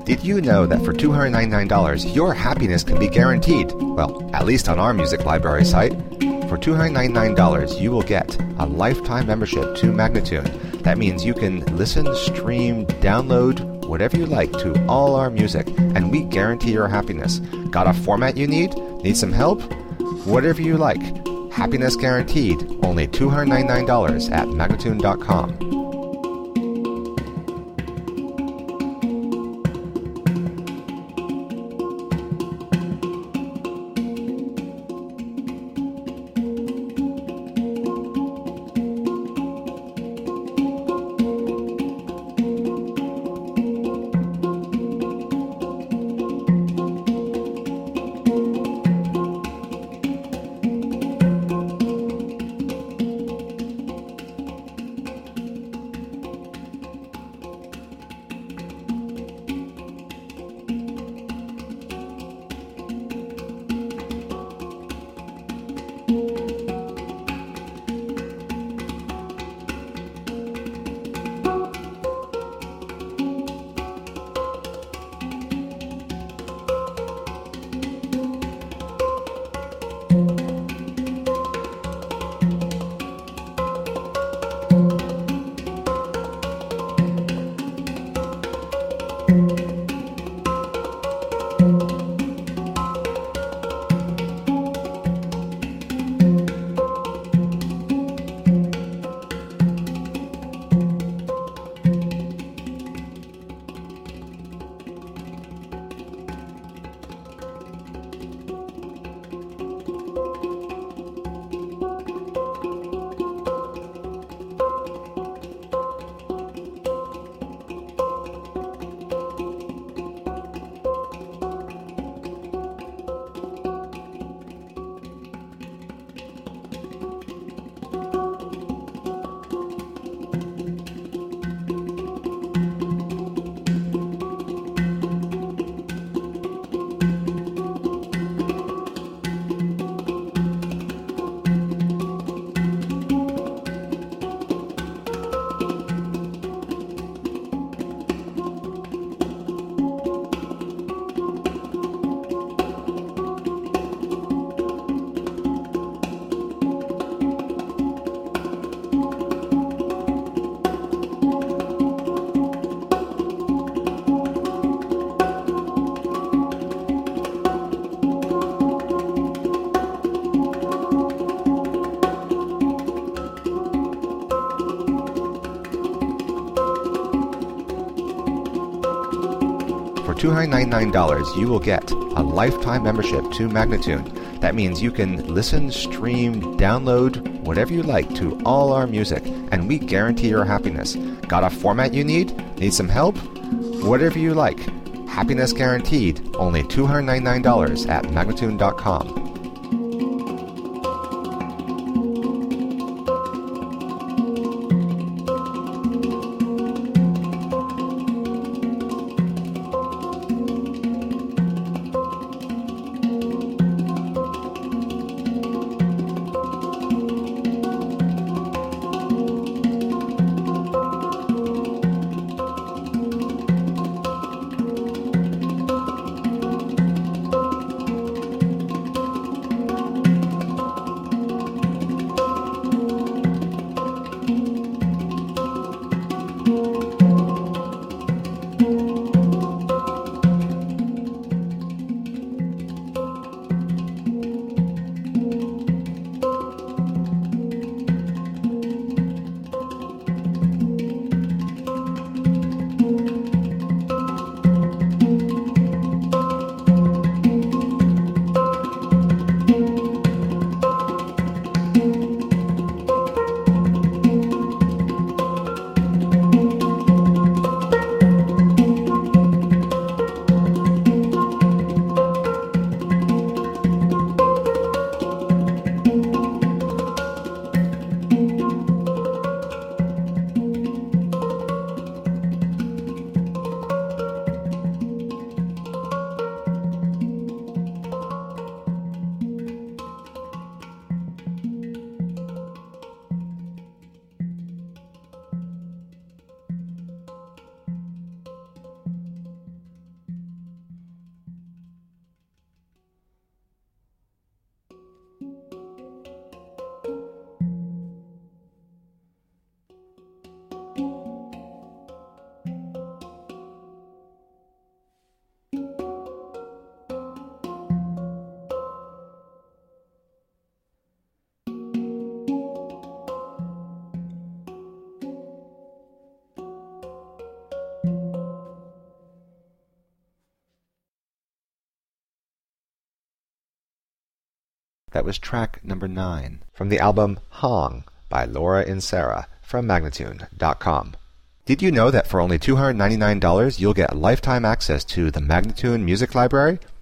Did you know that for $299, your happiness can be guaranteed? Well, at least on our music library site. For $299, you will get a lifetime membership to Magnatune. That means you can listen, stream, download, whatever you like to all our music, and we guarantee your happiness. Got a format you need? Need some help? Whatever you like. Happiness guaranteed. Only $299 at Magnatune.com. For $299, you will get a lifetime membership to Magnatune. That means you can listen, stream, download, whatever you like to all our music, and we guarantee your happiness. Got a format you need? Need some help? Whatever you like. Happiness guaranteed. Only $299 at Magnatune.com. That was track number 9 from the album Hong by Laura Insera from Magnatune.com. Did you know that for only $299 you'll get lifetime access to the Magnatune Music Library?